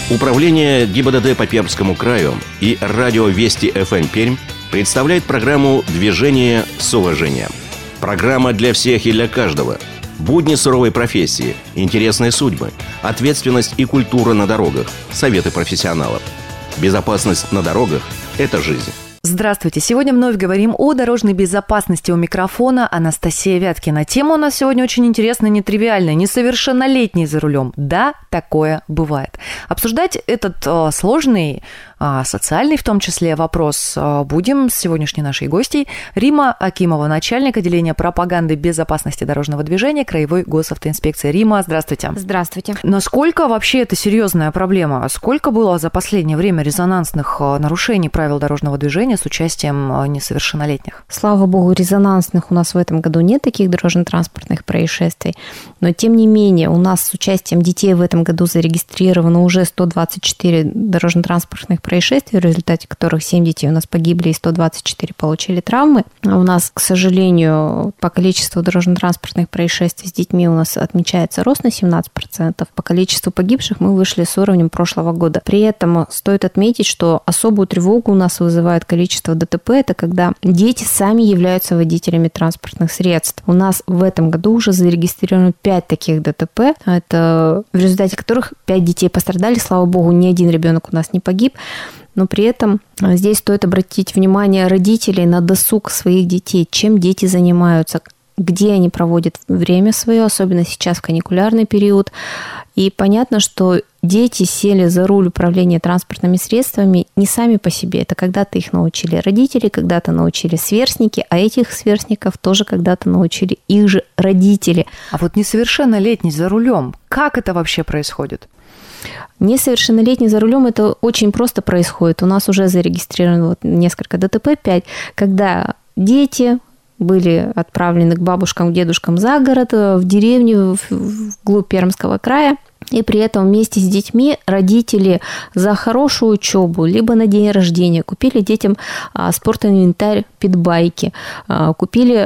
Управление ГИБДД по Пермскому краю и радио Вести ФМ Пермь представляет программу «Движение с уважением». Программа для всех и для каждого. Будни суровой профессии, интересные судьбы, ответственность и культура на дорогах, советы профессионалов. Безопасность на дорогах – это жизнь. Здравствуйте. Сегодня вновь говорим о дорожной безопасности. У микрофона Анастасия Вяткина. Тема у нас сегодня очень интересная, нетривиальная. Несовершеннолетний за рулем. Да, такое бывает. Обсуждать этот сложный, социальный в том числе вопрос будем с сегодняшней нашей гостьей. Рима Акимова, начальник отделения пропаганды безопасности дорожного движения Краевой госавтоинспекции. Рима, здравствуйте. Здравствуйте. Насколько вообще это серьезная проблема? Сколько было за последнее время резонансных нарушений правил дорожного движения с участием несовершеннолетних? Слава богу, резонансных у нас в этом году нет таких дорожно-транспортных происшествий, но тем не менее у нас с участием детей в этом году зарегистрировано уже 124 дорожно-транспортных происшествий, в результате которых 7 детей у нас погибли и 124 получили травмы. У нас, к сожалению, по количеству дорожно-транспортных происшествий с детьми у нас отмечается рост на 17%. По количеству погибших мы вышли с уровнем прошлого года. При этом стоит отметить, что особую тревогу у нас вызывает количество ДТП, это когда дети сами являются водителями транспортных средств. У нас в этом году уже зарегистрировано 5 таких ДТП, это в результате которых 5 детей пострадали. Слава богу, ни один ребенок у нас не погиб. Но при этом здесь стоит обратить внимание родителей на досуг своих детей, чем дети занимаются, где они проводят время свое, особенно сейчас в каникулярный период. И понятно, что дети сели за руль управления транспортными средствами не сами по себе. Это когда-то их научили родители, когда-то научили сверстники, а этих сверстников тоже когда-то научили их же родители. А вот несовершеннолетний за рулем, как это вообще происходит? Несовершеннолетний за рулем это очень просто происходит. У нас уже зарегистрировано несколько ДТП, 5, когда дети были отправлены к бабушкам, к дедушкам за город, в деревню, вглубь Пермского края. И при этом вместе с детьми родители за хорошую учебу, либо на день рождения купили детям спортинвентарь, питбайки, купили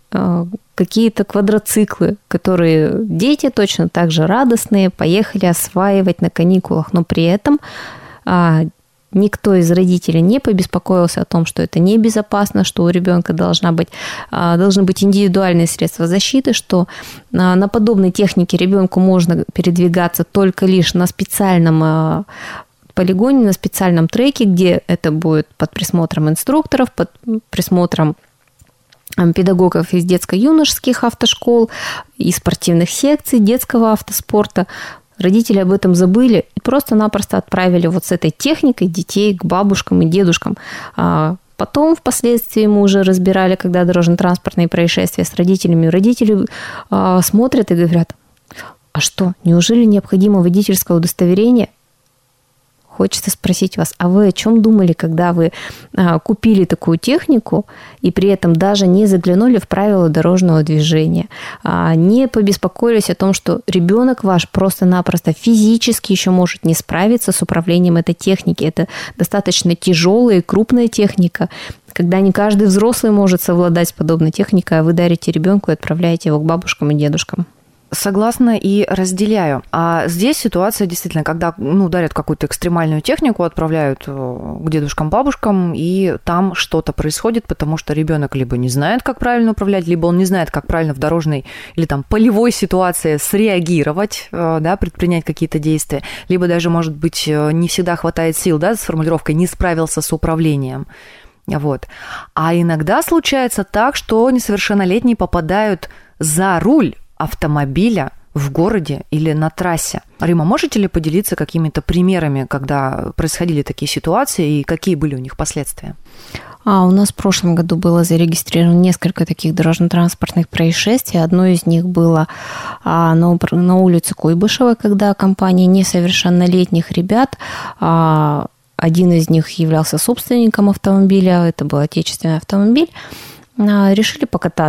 какие-то квадроциклы, которые дети точно так же радостные поехали осваивать на каникулах, но при этом никто из родителей не побеспокоился о том, что это небезопасно, что у ребенка должны быть индивидуальные средства защиты, что на подобной технике ребенку можно передвигаться только лишь на специальном полигоне, на специальном треке, где это будет под присмотром инструкторов, под присмотром педагогов из детско-юношеских автошкол и спортивных секций детского автоспорта. Родители об этом забыли и просто-напросто отправили вот с этой техникой детей к бабушкам и дедушкам. Потом, впоследствии, мы уже разбирали, когда дорожно-транспортные происшествия с родителями. Родители смотрят и говорят: а что, неужели необходимо водительское удостоверение? Хочется спросить вас, а вы о чем думали, когда вы купили такую технику и при этом даже не заглянули в правила дорожного движения, не побеспокоились о том, что ребенок ваш просто-напросто физически еще может не справиться с управлением этой техники. Это достаточно тяжелая и крупная техника, когда не каждый взрослый может совладать с подобной техникой, а вы дарите ребенку и отправляете его к бабушкам и дедушкам. Согласна и разделяю. А здесь ситуация действительно, когда дарят какую-то экстремальную технику, отправляют к дедушкам, бабушкам, и там что-то происходит, потому что ребенок либо не знает, как правильно управлять, либо он не знает, как правильно в дорожной или там полевой ситуации среагировать, предпринять какие-то действия, либо даже, может быть, не всегда хватает сил, с формулировкой «не справился с управлением». Вот. А иногда случается так, что несовершеннолетние попадают за руль автомобиля в городе или на трассе. Рима, можете ли поделиться какими-то примерами, когда происходили такие ситуации и какие были у них последствия? У нас в прошлом году было зарегистрировано несколько таких дорожно-транспортных происшествий. Одно из них было на улице Куйбышева, когда компания несовершеннолетних ребят, один из них являлся собственником автомобиля, это был отечественный автомобиль, решили покататься.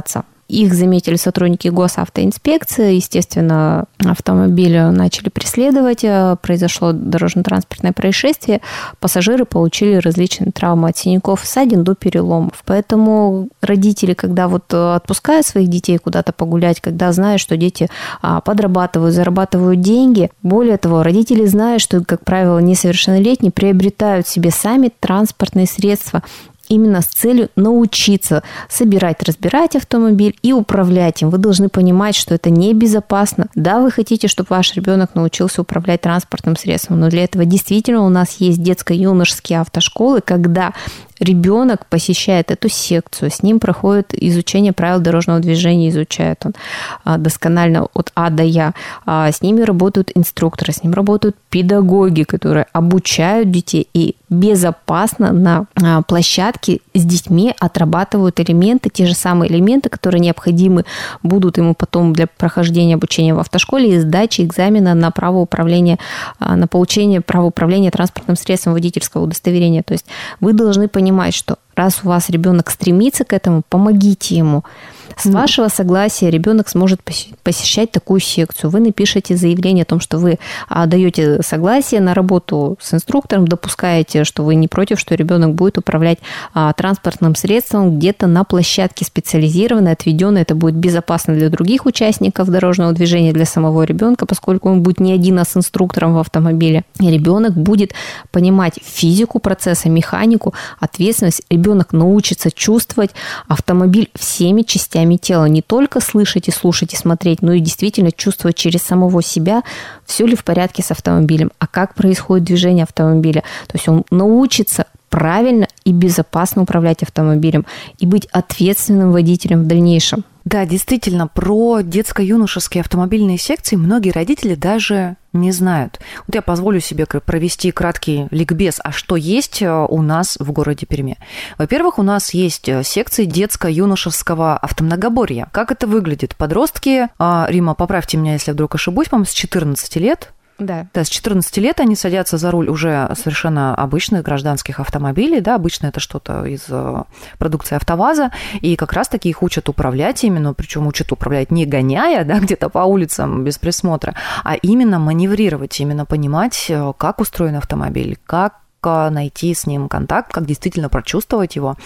Их заметили сотрудники госавтоинспекции. Естественно, автомобиль начали преследовать. Произошло дорожно-транспортное происшествие. Пассажиры получили различные травмы от синяков и ссадин до переломов. Поэтому родители, когда вот отпускают своих детей куда-то погулять, когда знают, что дети подрабатывают, зарабатывают деньги, более того, родители знают, что, как правило, несовершеннолетние приобретают себе сами транспортные средства именно с целью научиться собирать, разбирать автомобиль и управлять им. Вы должны понимать, что это небезопасно. Да, вы хотите, чтобы ваш ребенок научился управлять транспортным средством, но для этого действительно у нас есть детско-юношеские автошколы, когда ребенок посещает эту секцию, с ним проходит изучение правил дорожного движения, изучает он досконально от А до Я. С ними работают инструкторы, с ним работают педагоги, которые обучают детей и безопасно на площадке с детьми отрабатывают элементы, те же самые элементы, которые необходимы будут ему потом для прохождения обучения в автошколе и сдачи экзамена на право управления, на получение права управления транспортным средством, водительского удостоверения. То есть вы должны понимать, что раз у вас ребенок стремится к этому, помогите ему. С вашего согласия ребенок сможет посещать такую секцию. Вы напишите заявление о том, что вы даете согласие на работу с инструктором, допускаете, что вы не против, что ребенок будет управлять транспортным средством где-то на площадке специализированной, отведенной. Это будет безопасно для других участников дорожного движения, для самого ребенка, поскольку он будет не один, а с инструктором в автомобиле. И ребенок будет понимать физику процесса, механику, ответственность. Ребенок научится чувствовать автомобиль всеми частями тела, не только слышать и слушать и смотреть, но и действительно чувствовать через самого себя, все ли в порядке с автомобилем, а как происходит движение автомобиля. То есть он научится правильно и безопасно управлять автомобилем и быть ответственным водителем в дальнейшем. Да, действительно, про детско-юношеские автомобильные секции многие родители даже не знают. Вот я позволю себе провести краткий ликбез. А что есть у нас в городе Перми? Во-первых, у нас есть секции детско-юношеского автомногоборья. Как это выглядит? Подростки, Рима, поправьте меня, если я вдруг ошибусь, по-моему, с 14 лет. Да, с 14 лет они садятся за руль уже совершенно обычных гражданских автомобилей, да, обычно это что-то из продукции АвтоВАЗа, и как раз-таки их учат управлять именно, причем учат управлять не гоняя, да, где-то по улицам без присмотра, а именно маневрировать, именно понимать, как устроен автомобиль, как найти с ним контакт, как действительно прочувствовать его.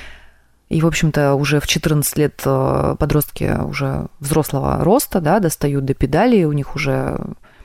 И, в общем-то, уже в 14 лет подростки уже взрослого роста, да, достают до педалей, у них уже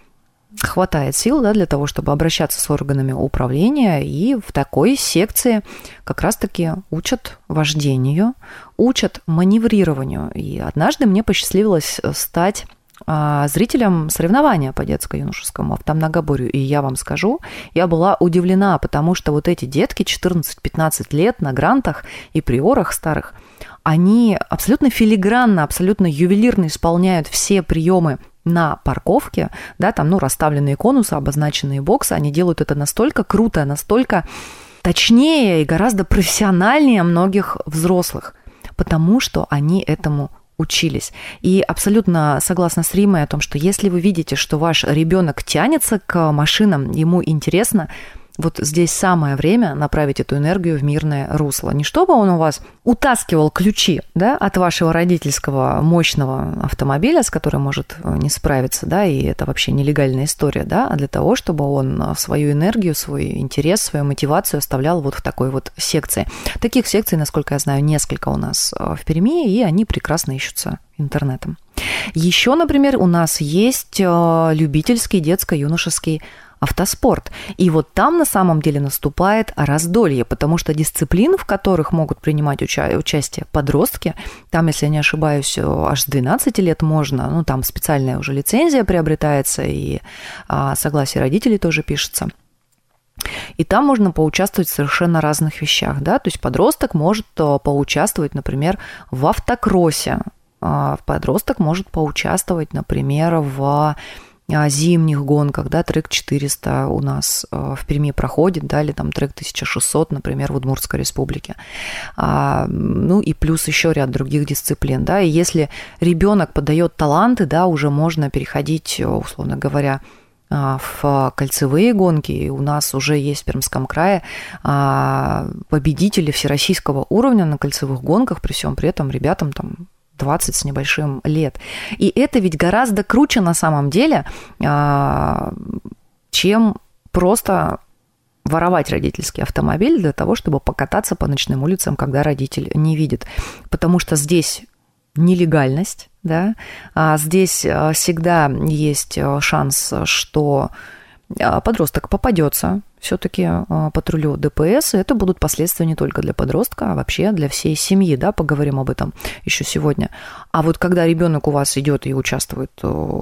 хватает сил, да, для того, чтобы обращаться с органами управления, и в такой секции как раз-таки учат вождению, учат маневрированию. И однажды мне посчастливилось стать зрителем соревнования по детско-юношескому автомногоборью. И я вам скажу, я была удивлена, потому что вот эти детки 14-15 лет на грантах и приорах старых, они абсолютно филигранно, абсолютно ювелирно исполняют все приемы на парковке, да, там, расставленные конусы, обозначенные боксы, они делают это настолько круто, настолько точнее и гораздо профессиональнее многих взрослых, потому что они этому учились. И абсолютно согласна с Римой о том, что если вы видите, что ваш ребенок тянется к машинам, ему интересно, вот здесь самое время направить эту энергию в мирное русло. Не чтобы он у вас утаскивал ключи, да, от вашего родительского мощного автомобиля, с которым может не справиться, да, и это вообще нелегальная история, да, а для того, чтобы он свою энергию, свой интерес, свою мотивацию оставлял вот в такой вот секции. Таких секций, насколько я знаю, несколько у нас в Перми, и они прекрасно ищутся интернетом. Еще, например, у нас есть любительский детско-юношеский автоспорт. И вот там на самом деле наступает раздолье, потому что дисциплин, в которых могут принимать участие подростки, там, если я не ошибаюсь, аж с 12 лет можно, там специальная уже лицензия приобретается, и согласие родителей тоже пишется. И там можно поучаствовать в совершенно разных вещах, да, то есть подросток может поучаствовать, например, в автокроссе, подросток может поучаствовать, например, в зимних гонках, да, трек 400 у нас в Перми проходит, да, или там трек 1600, например, в Удмуртской республике. И плюс еще ряд других дисциплин, да, и если ребенок подает таланты, да, уже можно переходить, условно говоря, в кольцевые гонки. И у нас уже есть в Пермском крае победители всероссийского уровня на кольцевых гонках, при всем при этом ребятам там 20 с небольшим лет. И это ведь гораздо круче на самом деле, чем просто воровать родительский автомобиль для того, чтобы покататься по ночным улицам, когда родитель не видит. Потому что здесь нелегальность, да, здесь всегда есть шанс, что подросток попадется все-таки патрулю ДПС, и это будут последствия не только для подростка, а вообще для всей семьи, да, поговорим об этом еще сегодня. А вот когда ребенок у вас идет и участвует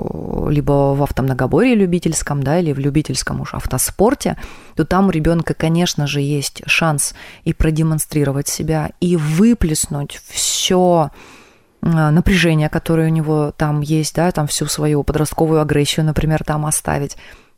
либо в автомногоборье любительском, да, или в любительском уж автоспорте, то там у ребенка, конечно же, есть шанс и продемонстрировать себя, и выплеснуть все напряжение, которое у него там есть, да, там всю свою подростковую агрессию, например, там оставить.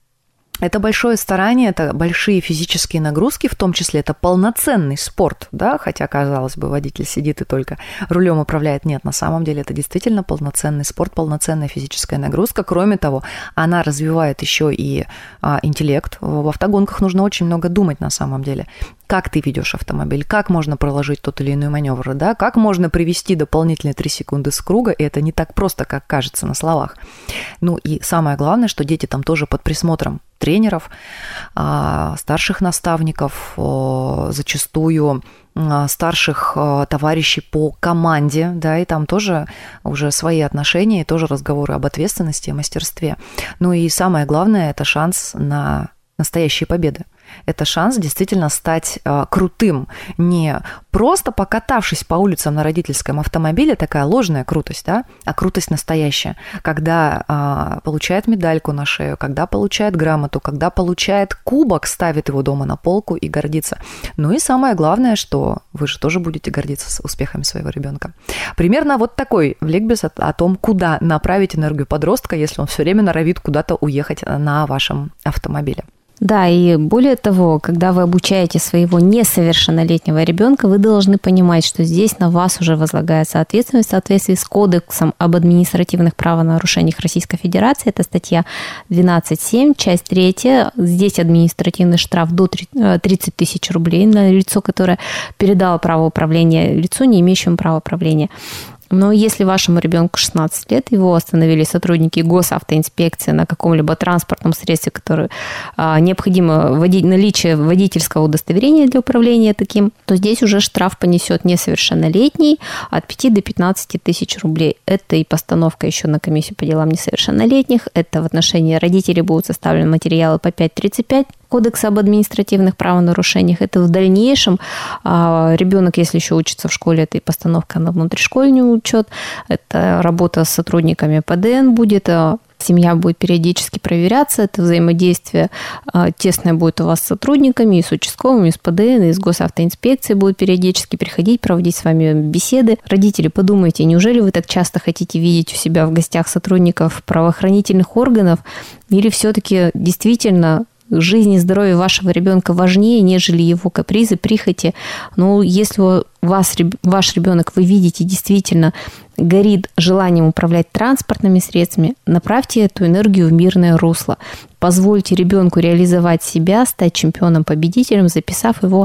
Это большое старание, это большие физические нагрузки, в том числе это полноценный спорт, да, хотя, казалось бы, водитель сидит и только рулем управляет. Нет, на самом деле это действительно полноценный спорт, полноценная физическая нагрузка. Кроме того, она развивает еще и интеллект. В автогонках нужно очень много думать на самом деле. Как ты ведешь автомобиль, как можно проложить тот или иной маневр, да, как можно привести дополнительные 3 секунды с круга, и это не так просто, как кажется на словах. Ну и самое главное, что дети там тоже под присмотром тренеров, старших наставников, зачастую старших товарищей по команде, да, и там тоже уже свои отношения, и тоже разговоры об ответственности и мастерстве. Ну и самое главное, это шанс на настоящие победы. Это шанс действительно стать крутым, не просто покатавшись по улицам на родительском автомобиле, такая ложная крутость, да, а крутость настоящая, когда получает медальку на шею, когда получает грамоту, когда получает кубок, ставит его дома на полку и гордится. Ну и самое главное, что вы же тоже будете гордиться с успехами своего ребенка. Примерно вот такой ликбез о том, куда направить энергию подростка, если он все время норовит куда-то уехать на вашем автомобиле. Да, и более того, когда вы обучаете своего несовершеннолетнего ребенка, вы должны понимать, что здесь на вас уже возлагается ответственность в соответствии с Кодексом об административных правонарушениях Российской Федерации. Это статья 12.7, часть 3. Здесь административный штраф до 30 тысяч рублей на лицо, которое передало право управления лицу, не имеющему права управления. Но если вашему ребенку 16 лет, его остановили сотрудники госавтоинспекции на каком-либо транспортном средстве, которое необходимо наличие водительского удостоверения для управления таким, то здесь уже штраф понесет несовершеннолетний от 5 до 15 тысяч рублей. Это и постановка еще на комиссию по делам несовершеннолетних, это в отношении родителей будут составлены материалы по 5.35 Кодекса об административных правонарушениях. Это в дальнейшем ребенок, если еще учится в школе, это и постановка на внутришкольный учет, это работа с сотрудниками ПДН будет, семья будет периодически проверяться, это взаимодействие тесное будет у вас с сотрудниками, и с участковыми, и с ПДН, и с госавтоинспекцией будут периодически приходить, проводить с вами беседы. Родители, подумайте, неужели вы так часто хотите видеть у себя в гостях сотрудников правоохранительных органов, или все-таки действительно жизнь и здоровье вашего ребенка важнее, нежели его капризы, прихоти. Но если ваш ребенок, вы видите, действительно горит желанием управлять транспортными средствами, направьте эту энергию в мирное русло. Позвольте ребенку реализовать себя, стать чемпионом-победителем, записав его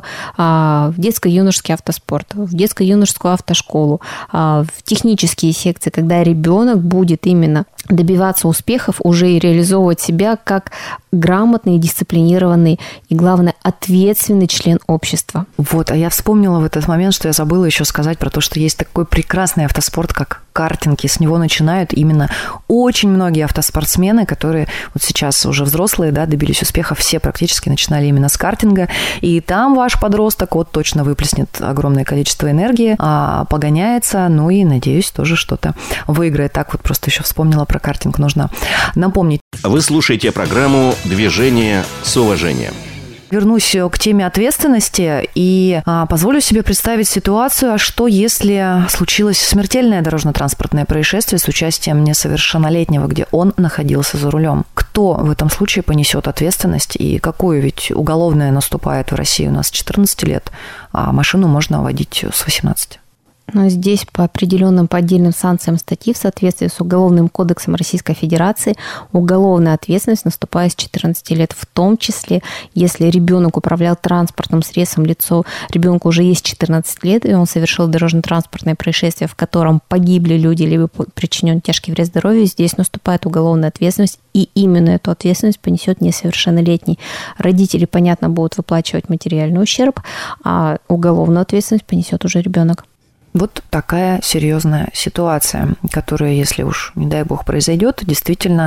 в детско-юношеский автоспорт, в детско-юношескую автошколу, в технические секции, когда ребенок будет именно добиваться успехов, уже и реализовывать себя как грамотный, дисциплинированный и, главное, ответственный член общества. Вот, а я вспомнила в этот момент, что я забыла еще сказать про то, что есть такой прекрасный автоспорт, как картинг, и с него начинают именно очень многие автоспортсмены, которые вот сейчас уже взрослые, да, добились успеха, все практически начинали именно с картинга, и там ваш подросток вот точно выплеснет огромное количество энергии, погоняется, ну и, надеюсь, тоже что-то выиграет. Так вот просто еще вспомнила про картинг, нужно напомнить. Вы слушаете программу «Движение с уважением». Вернусь к теме ответственности и позволю себе представить ситуацию, а что если случилось смертельное дорожно-транспортное происшествие с участием несовершеннолетнего, где он находился за рулем. Кто в этом случае понесет ответственность и какую? Ведь уголовное наступает в России у нас с 14 лет, а машину можно водить с 18. Но здесь по определенным, по отдельным санкциям статьи в соответствии с Уголовным кодексом Российской Федерации уголовная ответственность наступает с 14 лет, в том числе, если ребенок управлял транспортным средством, ребенку уже есть 14 лет, и он совершил дорожно-транспортное происшествие, в котором погибли люди, либо причинен тяжкий вред здоровью, здесь наступает уголовная ответственность, и именно эту ответственность понесет несовершеннолетний. Родители, понятно, будут выплачивать материальный ущерб, а уголовную ответственность понесет уже ребенок. Вот такая серьезная ситуация, которая, если уж, не дай бог, произойдет, действительно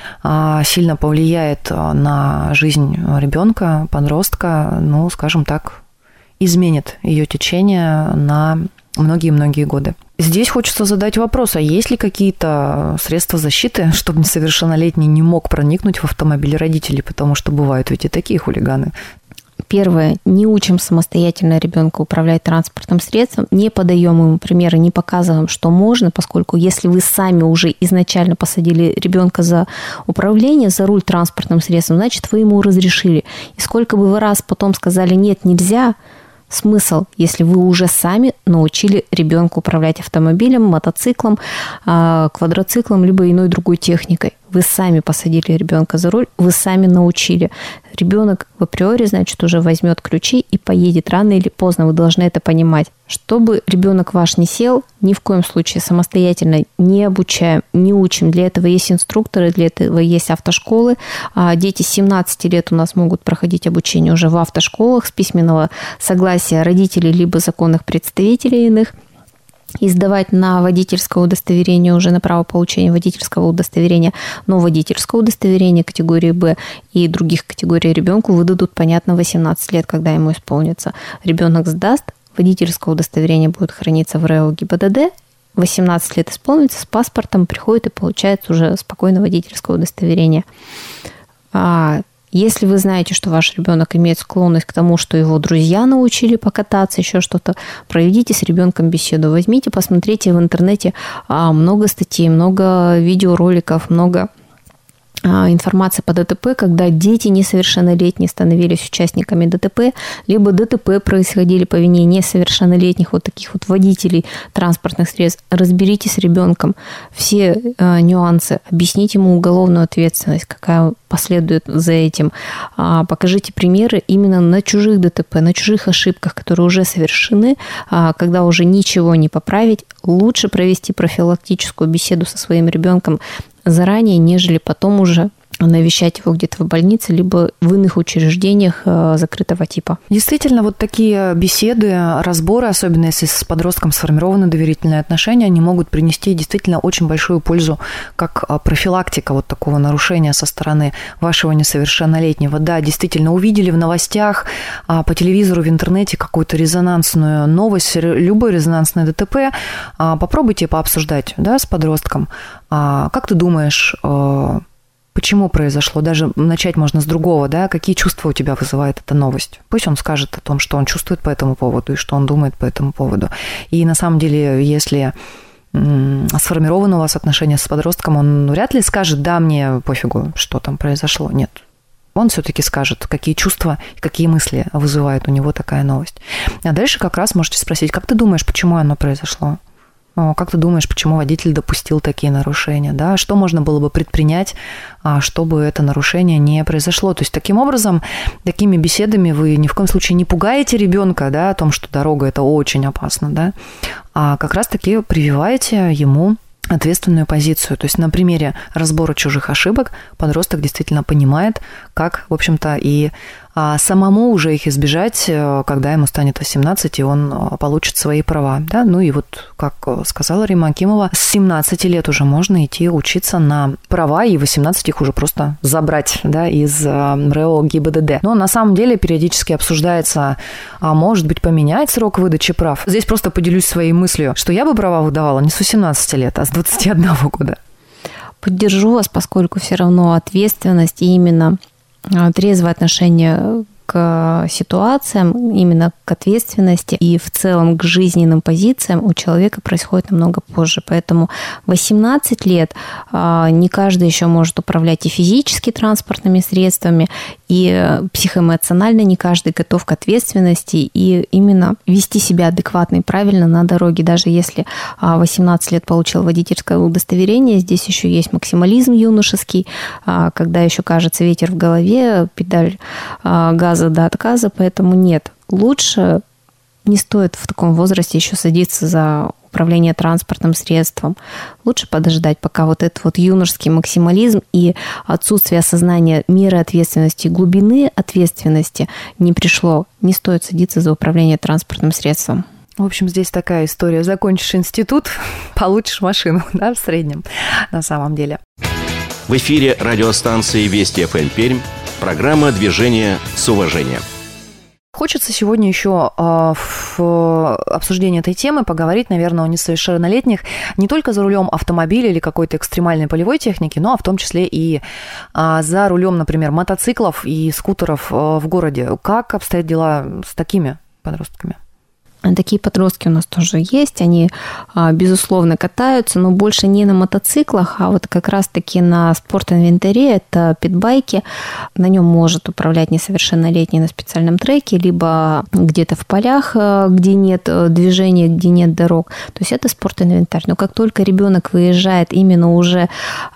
сильно повлияет на жизнь ребенка, подростка, ну, скажем так, изменит ее течение на многие-многие годы. Здесь хочется задать вопрос, а есть ли какие-то средства защиты, чтобы несовершеннолетний не мог проникнуть в автомобиль родителей, потому что бывают ведь и такие хулиганы. Первое, не учим самостоятельно ребенка управлять транспортным средством, не подаем ему примеры, не показываем, что можно, поскольку если вы сами уже изначально посадили ребенка за управление, за руль транспортным средством, значит, вы ему разрешили. И сколько бы вы раз потом сказали «нет, нельзя», смысл, если вы уже сами научили ребенка управлять автомобилем, мотоциклом, квадроциклом, либо иной другой техникой. Вы сами посадили ребенка за руль, вы сами научили. Ребенок в априори, значит, уже возьмет ключи и поедет рано или поздно. Вы должны это понимать. Чтобы ребенок ваш не сел, ни в коем случае самостоятельно не обучаем, не учим. Для этого есть инструкторы, для этого есть автошколы. Дети с 17 лет у нас могут проходить обучение уже в автошколах с письменного согласия родителей либо законных представителей иных. И сдавать на водительское удостоверение, уже на право получения водительского удостоверения, но водительское удостоверение категории «Б» и других категорий ребенку выдадут, понятно, 18 лет, когда ему исполнится. Ребенок сдаст, водительское удостоверение будет храниться в РЭО ГИБДД, 18 лет исполнится, с паспортом приходит и получает уже спокойно водительское удостоверение. Если вы знаете, что ваш ребенок имеет склонность к тому, что его друзья научили покататься, еще что-то, проведите с ребенком беседу. Возьмите, посмотрите в интернете много статей, много видеороликов, много информации по ДТП, когда дети несовершеннолетние становились участниками ДТП, либо ДТП происходили по вине несовершеннолетних вот таких вот водителей транспортных средств. Разберитесь с ребенком все нюансы, объясните ему уголовную ответственность, какая последует за этим. Покажите примеры именно на чужих ДТП, на чужих ошибках, которые уже совершены, когда уже ничего не поправить. Лучше провести профилактическую беседу со своим ребенком заранее, нежели потом уже навещать его где-то в больнице, либо в иных учреждениях закрытого типа. Действительно, вот такие беседы, разборы, особенно если с подростком сформированы доверительные отношения, они могут принести действительно очень большую пользу, как профилактика вот такого нарушения со стороны вашего несовершеннолетнего. Да, действительно, увидели в новостях, по телевизору, в интернете какую-то резонансную новость, любое резонансное ДТП, попробуйте пообсуждать, да, с подростком. Как ты думаешь, почему произошло? Даже начать можно с другого, да? Какие чувства у тебя вызывает эта новость? Пусть он скажет о том, что он чувствует по этому поводу и что он думает по этому поводу. И на самом деле, если сформированы у вас отношения с подростком, он вряд ли скажет: да, мне пофигу, что там произошло. Нет. Он все-таки скажет, какие чувства, какие мысли вызывает у него такая новость. А дальше как раз можете спросить: как ты думаешь, почему оно произошло? Как ты думаешь, почему водитель допустил такие нарушения? Да? Что можно было бы предпринять, чтобы это нарушение не произошло? То есть таким образом, такими беседами вы ни в коем случае не пугаете ребенка, да, о том, что дорога – это очень опасно, да, а как раз-таки прививаете ему ответственную позицию. То есть на примере разбора чужих ошибок подросток действительно понимает, как, в общем-то, и самому уже их избежать, когда ему станет 18, и он получит свои права. Да? Ну и вот, как сказала Римма Акимова, с 17 лет уже можно идти учиться на права, и 18 их уже просто забрать, да, из РЭО ГИБДД. Но на самом деле периодически обсуждается, может быть, поменять срок выдачи прав. Здесь просто поделюсь своей мыслью, что я бы права выдавала не с 18 лет, а с 21 года. Поддержу вас, поскольку все равно ответственность и именно трезвое отношение к ситуациям, именно к ответственности и в целом к жизненным позициям у человека происходит намного позже. Поэтому 18 лет не каждый еще может управлять и физически транспортными средствами, и психоэмоционально не каждый готов к ответственности и именно вести себя адекватно и правильно на дороге. Даже если 18 лет получил водительское удостоверение, здесь еще есть максимализм юношеский, когда еще кажется ветер в голове, педаль газа до отказа, поэтому нет. Лучше не стоит в таком возрасте еще садиться за управление транспортным средством. Лучше подождать, пока вот этот вот юношеский максимализм и отсутствие осознания меры ответственности, глубины ответственности не пришло. Не стоит садиться за управление транспортным средством. В общем, здесь такая история. Закончишь институт, получишь машину, да, в среднем, на самом деле. В эфире радиостанции Вести ФМ Пермь. Программа «Движение с уважением». Хочется сегодня еще в обсуждении этой темы поговорить, наверное, о несовершеннолетних не только за рулем автомобиля или какой-то экстремальной полевой техники, но в том числе и за рулем, например, мотоциклов и скутеров в городе. Как обстоят дела с такими подростками? Такие подростки у нас тоже есть, они, безусловно, катаются, но больше не на мотоциклах, а вот как раз-таки на спорт-инвентаре, это питбайки. На нем может управлять несовершеннолетний на специальном треке, либо где-то в полях, где нет движения, где нет дорог. То есть это спорт-инвентарь. Но как только ребенок выезжает именно уже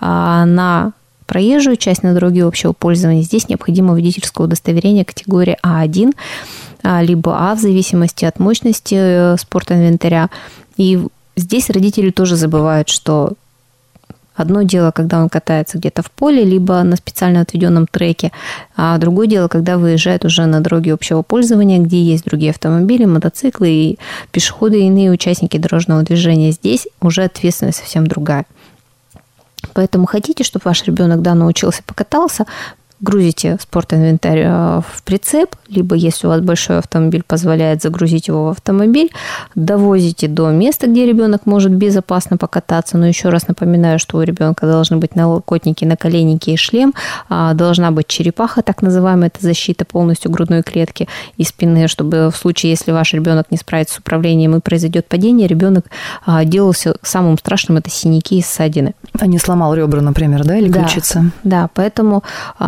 на проезжую часть, на дороге общего пользования, здесь необходимо водительское удостоверение категории А1, либо А в зависимости от мощности спорт-инвентаря. И здесь родители тоже забывают, что одно дело, когда он катается где-то в поле, либо на специально отведенном треке, а другое дело, когда выезжает уже на дороге общего пользования, где есть другие автомобили, мотоциклы и пешеходы, и иные участники дорожного движения. Здесь уже ответственность совсем другая. Поэтому хотите, чтобы ваш ребенок научился, покатался, грузите спорт-инвентарь в прицеп, либо, если у вас большой автомобиль позволяет, загрузить его в автомобиль, довозите до места, где ребенок может безопасно покататься. Но еще раз напоминаю, что у ребенка должны быть налокотники, наколенники и шлем, должна быть черепаха, так называемая, это защита полностью грудной клетки и спины, чтобы в случае, если ваш ребенок не справится с управлением и произойдет падение, ребенок делался самым страшным, это синяки и ссадины. А не сломал ребра, например, да, или ключицы? Да, поэтому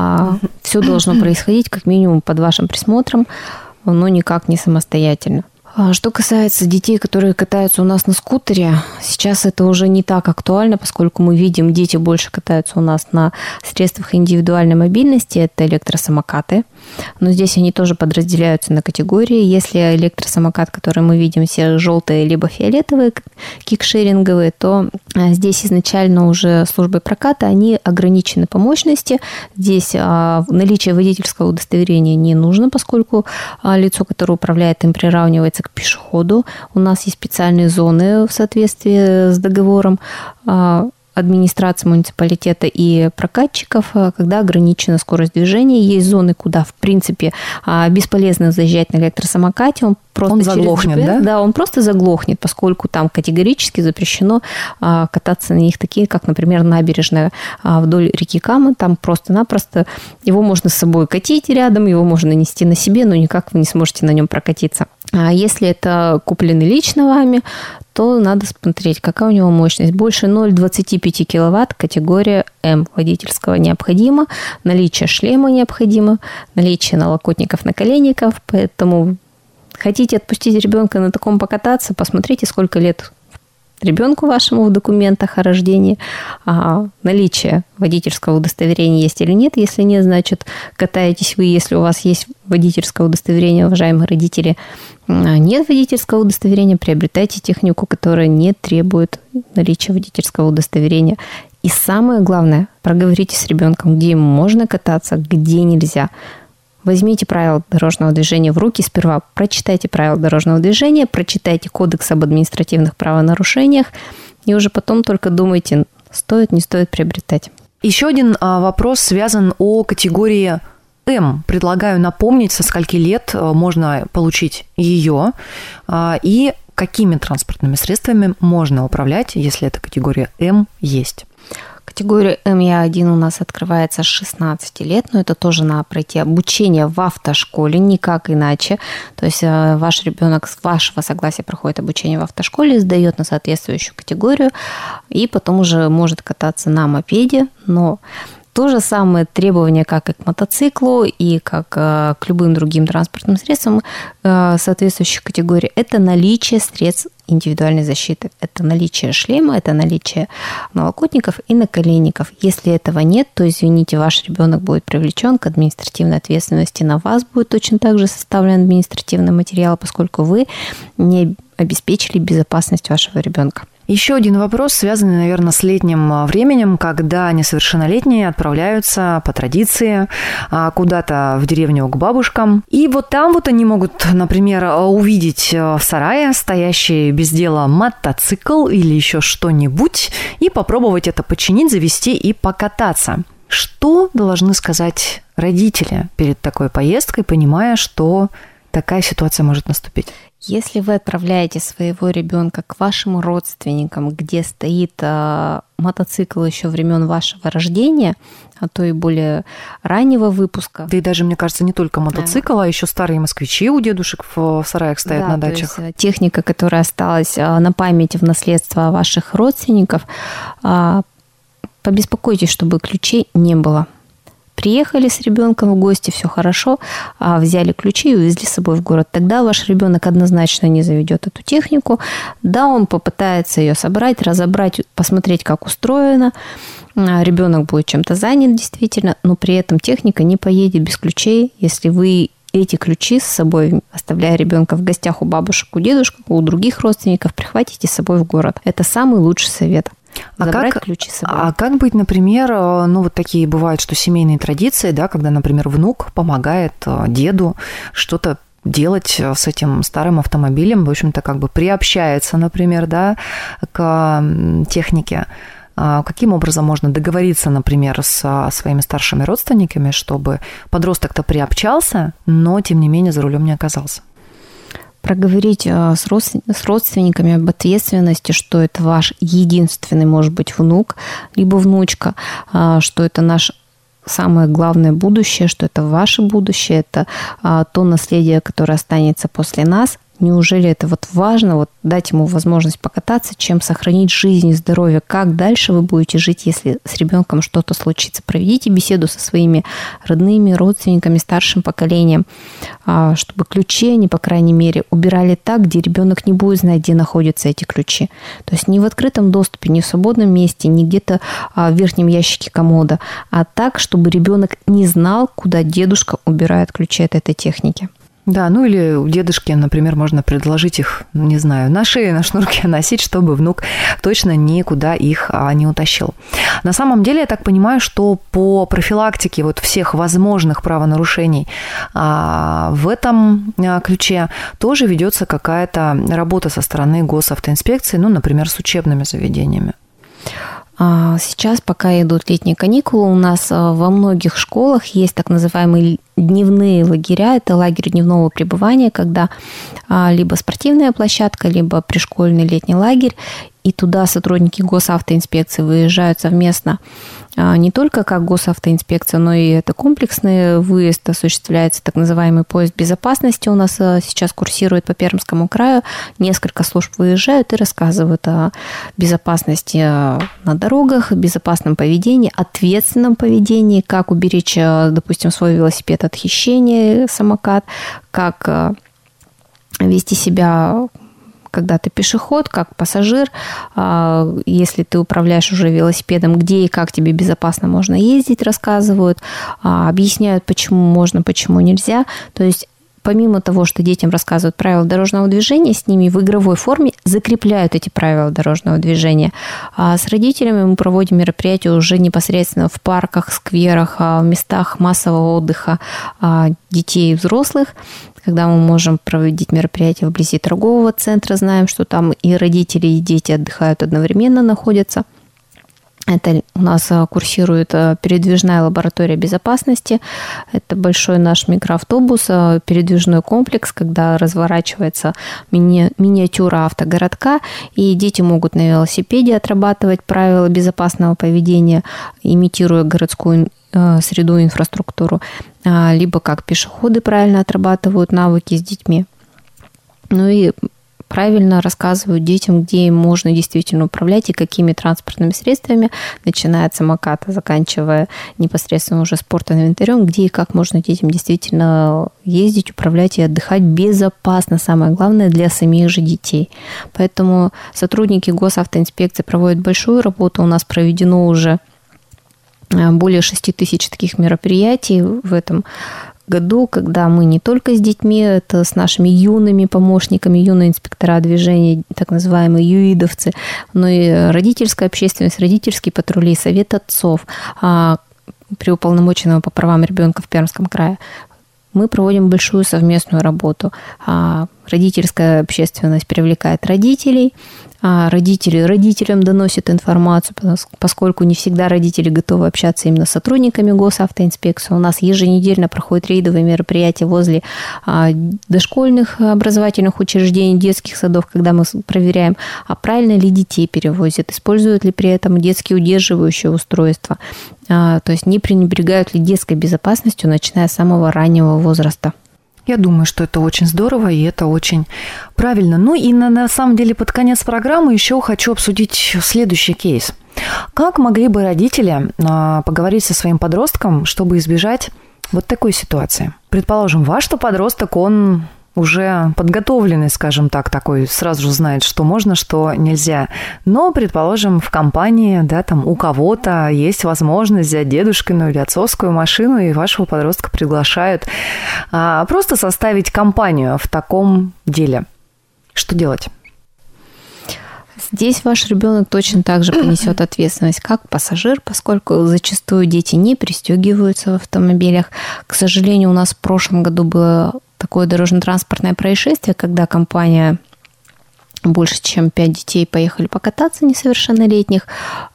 все должно происходить как минимум под вашим присмотром, но никак не самостоятельно. Что касается детей, которые катаются у нас на скутере, сейчас это уже не так актуально, поскольку мы видим, дети больше катаются у нас на средствах индивидуальной мобильности, это электросамокаты. Но здесь они тоже подразделяются на категории. Если электросамокат, который мы видим, все желтые либо фиолетовые, кикшеринговые, то здесь изначально уже службой проката они ограничены по мощности. Здесь наличие водительского удостоверения не нужно, поскольку лицо, которое управляет им, приравнивается к пешеходу. У нас есть специальные зоны в соответствии с договором администрации муниципалитета и прокатчиков, когда ограничена скорость движения. Есть зоны, куда, в принципе, бесполезно заезжать на электросамокате. Он заглохнет, да? Да, он просто заглохнет, поскольку там категорически запрещено кататься на них, такие, как, например, набережная вдоль реки Камы. Там просто-напросто его можно с собой катить рядом, его можно нести на себе, но никак вы не сможете на нем прокатиться. А если это купленный лично вами, то надо смотреть, какая у него мощность. Больше 0,25 киловатт, категория М водительского необходимо, наличие шлема необходимо, наличие налокотников, наколенников. Поэтому хотите отпустить ребенка на таком покататься, посмотрите, сколько лет ребенку вашему в документах о рождении, наличие водительского удостоверения есть или нет. Если нет, значит, катаетесь вы. Если у вас есть водительское удостоверение, уважаемые родители, нет водительского удостоверения, приобретайте технику, которая не требует наличия водительского удостоверения. И самое главное, проговорите с ребенком, где ему можно кататься, где нельзя. Возьмите правила дорожного движения в руки. Сперва прочитайте правила дорожного движения, прочитайте кодекс об административных правонарушениях, и уже потом только думайте, стоит, не стоит приобретать. Еще один вопрос связан о категории М. Предлагаю напомнить, со скольки лет можно получить ее и какими транспортными средствами можно управлять, если эта категория М есть. Категория МЯ1 у нас открывается с 16 лет, но это тоже надо пройти обучение в автошколе, никак иначе. То есть ваш ребенок с вашего согласия проходит обучение в автошколе, сдает на соответствующую категорию и потом уже может кататься на мопеде, но то же самое требование, как и к мотоциклу, и как к любым другим транспортным средствам соответствующих категорий, это наличие средств индивидуальной защиты. Это наличие шлема, это наличие налокотников и наколенников. Если этого нет, то, извините, ваш ребенок будет привлечен к административной ответственности. На вас будет точно так же составлен административный материал, поскольку вы не обеспечили безопасность вашего ребенка. Еще один вопрос, связанный, наверное, с летним временем, когда несовершеннолетние отправляются по традиции куда-то в деревню к бабушкам. И вот там вот они могут, например, увидеть в сарае стоящий без дела мотоцикл или еще что-нибудь и попробовать это починить, завести и покататься. Что должны сказать родители перед такой поездкой, понимая, что такая ситуация может наступить? Если вы отправляете своего ребенка к вашим родственникам, где стоит мотоцикл еще времен вашего рождения, а то и более раннего выпуска. Да и даже, мне кажется, не только мотоцикл, а еще старые москвичи у дедушек в сараях стоят на дачах. То есть техника, которая осталась на память в наследство ваших родственников, побеспокойтесь, чтобы ключей не было. Приехали с ребенком в гости, все хорошо, взяли ключи и увезли с собой в город. Тогда ваш ребенок однозначно не заведет эту технику. Да, он попытается ее собрать, разобрать, посмотреть, как устроено. Ребенок будет чем-то занят действительно, но при этом техника не поедет без ключей, если вы эти ключи с собой, оставляя ребенка в гостях у бабушек, у дедушек, у других родственников, прихватите с собой в город. Это самый лучший совет. Забрать ключи с собой. А как быть, например, вот такие бывают, что семейные традиции, да, когда, например, внук помогает деду что-то делать с этим старым автомобилем, в общем-то, как бы приобщается, например, да, к технике. Каким образом можно договориться, например, со своими старшими родственниками, чтобы подросток-то приобщался, но, тем не менее, за рулем не оказался? Проговорить с родственниками об ответственности, что это ваш единственный, может быть, внук, либо внучка, что это наш самое главное будущее, что это ваше будущее, это то наследие, которое останется после нас. Неужели это вот важно, вот дать ему возможность покататься, чем сохранить жизнь и здоровье? Как дальше вы будете жить, если с ребенком что-то случится? Проведите беседу со своими родными, родственниками, старшим поколением, чтобы ключи они, по крайней мере, убирали так, где ребенок не будет знать, где находятся эти ключи. То есть не в открытом доступе, не в свободном месте, не где-то в верхнем ящике комода, а так, чтобы ребенок не знал, куда дедушка убирает ключи от этой техники. Да, ну или у дедушки, например, можно предложить их, не знаю, на шее, на шнурке носить, чтобы внук точно никуда их не утащил. На самом деле, я так понимаю, что по профилактике вот всех возможных правонарушений в этом ключе тоже ведется какая-то работа со стороны госавтоинспекции, ну, например, с учебными заведениями. Сейчас, пока идут летние каникулы, у нас во многих школах есть так называемые дневные лагеря. Это лагерь дневного пребывания, когда либо спортивная площадка, либо пришкольный летний лагерь. И туда сотрудники госавтоинспекции выезжают совместно не только как госавтоинспекция, но и это комплексный выезд, осуществляется так называемый поезд безопасности. У нас сейчас курсирует по Пермскому краю. Несколько служб выезжают и рассказывают о безопасности на дорогах, безопасном поведении, ответственном поведении, как уберечь, допустим, свой велосипед от хищения, самокат, как вести себя, когда ты пешеход, как пассажир, если ты управляешь уже велосипедом, где и как тебе безопасно можно ездить, рассказывают, объясняют, почему можно, почему нельзя. То есть помимо того, что детям рассказывают правила дорожного движения, с ними в игровой форме закрепляют эти правила дорожного движения. А с родителями мы проводим мероприятия уже непосредственно в парках, скверах, в местах массового отдыха детей и взрослых, когда мы можем проводить мероприятия вблизи торгового центра, знаем, что там и родители, и дети отдыхают одновременно, находятся. Это у нас курсирует передвижная лаборатория безопасности. Это большой наш микроавтобус, передвижной комплекс, когда разворачивается миниатюра автогородка, и дети могут на велосипеде отрабатывать правила безопасного поведения, имитируя городскую среду и инфраструктуру, либо как пешеходы правильно отрабатывают навыки с детьми. Ну и правильно рассказывают детям, где им можно действительно управлять и какими транспортными средствами, начиная от самоката, заканчивая непосредственно уже спортинвентарем, где и как можно детям действительно ездить, управлять и отдыхать безопасно, самое главное, для самих же детей. Поэтому сотрудники госавтоинспекции проводят большую работу. У нас проведено уже более 6 тысяч таких мероприятий в этом году, когда мы не только с детьми, это с нашими юными помощниками, юные инспектора движения, так называемые юидовцы, но и родительская общественность, родительские патрули, совет отцов, при уполномоченного по правам ребенка в Пермском крае. Мы проводим большую совместную работу. Родительская общественность привлекает родителей, родители родителям доносят информацию, поскольку не всегда родители готовы общаться именно с сотрудниками госавтоинспекции. У нас еженедельно проходят рейдовые мероприятия возле дошкольных образовательных учреждений, детских садов, когда мы проверяем, правильно ли детей перевозят, используют ли при этом детские удерживающие устройства, то есть не пренебрегают ли детской безопасностью, начиная с самого раннего возраста. Я думаю, что это очень здорово, и это очень правильно. Ну и на самом деле под конец программы еще хочу обсудить следующий кейс. Как могли бы родители поговорить со своим подростком, чтобы избежать вот такой ситуации? Предположим, ваш-то подросток, он уже подготовленный, скажем так, такой, сразу же знает, что можно, что нельзя. Но, предположим, в компании, да, там у кого-то есть возможность взять дедушкину или отцовскую машину, и вашего подростка приглашают просто составить компанию в таком деле. Что делать? Здесь ваш ребенок точно так же понесет ответственность, как пассажир, поскольку зачастую дети не пристегиваются в автомобилях. К сожалению, у нас в прошлом году было такое дорожно-транспортное происшествие, когда компания больше, чем 5 детей поехали покататься несовершеннолетних.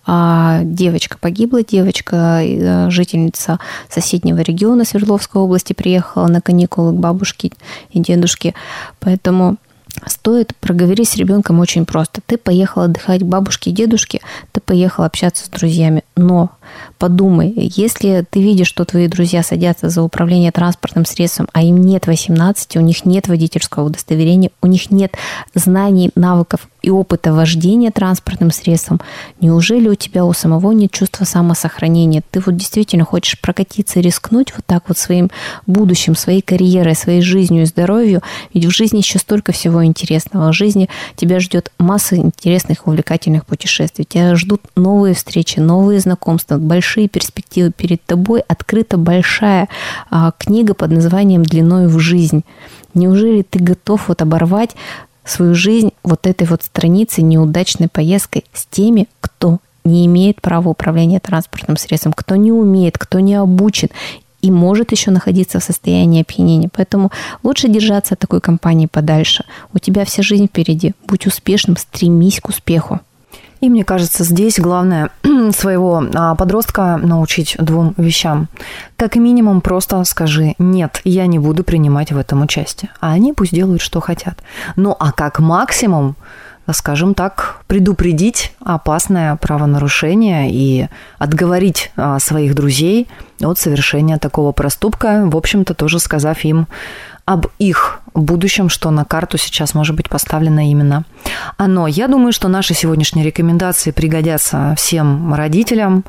Девочка погибла, девочка, жительница соседнего региона Свердловской области, приехала на каникулы к бабушке и дедушке. Поэтому стоит проговорить с ребенком очень просто. Ты поехал отдыхать к бабушке и дедушке, ты поехал общаться с друзьями. Но подумай, если ты видишь, что твои друзья садятся за управление транспортным средством, а им нет 18, у них нет водительского удостоверения, у них нет знаний, навыков и опыта вождения транспортным средством, неужели у тебя у самого нет чувства самосохранения? Ты вот действительно хочешь прокатиться и рискнуть вот так вот своим будущим, своей карьерой, своей жизнью и здоровью? Ведь в жизни еще столько всего интересного. В жизни тебя ждет масса интересных, увлекательных путешествий. Тебя ждут новые встречи, новые знакомства, большие перспективы перед тобой. Открыта большая книга под названием «Длиною в жизнь». Неужели ты готов вот оборвать свою жизнь вот этой вот страницей, неудачной поездкой с теми, кто не имеет права управления транспортным средством, кто не умеет, кто не обучен и может еще находиться в состоянии опьянения? Поэтому лучше держаться от такой компании подальше. У тебя вся жизнь впереди. Будь успешным, стремись к успеху. И мне кажется, здесь главное своего подростка научить 2 вещам. Как минимум, просто скажи: нет, я не буду принимать в этом участие. А они пусть делают, что хотят. Ну, а как максимум, скажем так, предупредить опасное правонарушение и отговорить своих друзей от совершения такого проступка, в общем-то, тоже сказав им об их будущем, что на карту сейчас может быть поставлено именно оно. Я думаю, что наши сегодняшние рекомендации пригодятся всем родителям,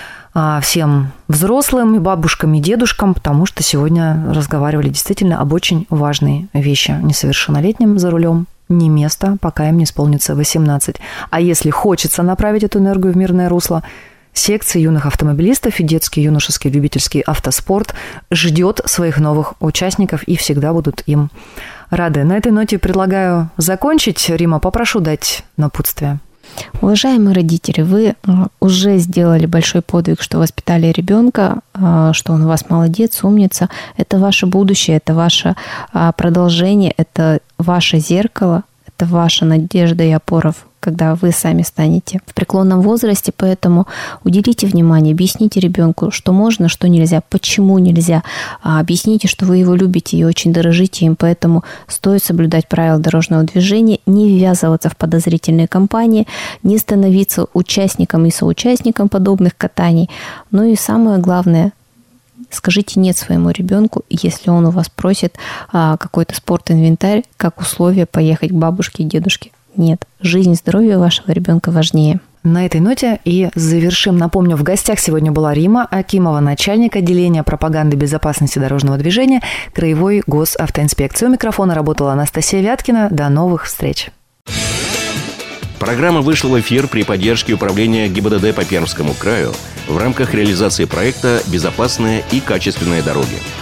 всем взрослым, и бабушкам, и дедушкам, потому что сегодня разговаривали действительно об очень важной вещи. Несовершеннолетним за рулем не место, пока им не исполнится 18. А если хочется направить эту энергию в мирное русло, секция юных автомобилистов и детский, юношеский, любительский автоспорт ждет своих новых участников и всегда будут им рады. На этой ноте предлагаю закончить. Рима, попрошу дать напутствие. Уважаемые родители, вы уже сделали большой подвиг, что воспитали ребенка, что он у вас молодец, умница. Это ваше будущее, это ваше продолжение, это ваше зеркало, это ваша надежда и опора когда вы сами станете в преклонном возрасте, поэтому уделите внимание, объясните ребенку, что можно, что нельзя, почему нельзя, объясните, что вы его любите и очень дорожите им, поэтому стоит соблюдать правила дорожного движения, не ввязываться в подозрительные компании, не становиться участником и соучастником подобных катаний. Ну и самое главное, скажите «нет» своему ребенку, если он у вас просит какой-то спортинвентарь как условие поехать к бабушке и дедушке. Нет, жизнь и здоровье вашего ребенка важнее. На этой ноте и завершим. Напомню, в гостях сегодня была Рима Акимова, начальник отделения пропаганды безопасности дорожного движения Краевой госавтоинспекции. У микрофона работала Анастасия Вяткина. До новых встреч. Программа вышла в эфир при поддержке Управления ГИБДД по Пермскому краю в рамках реализации проекта «Безопасные и качественные дороги».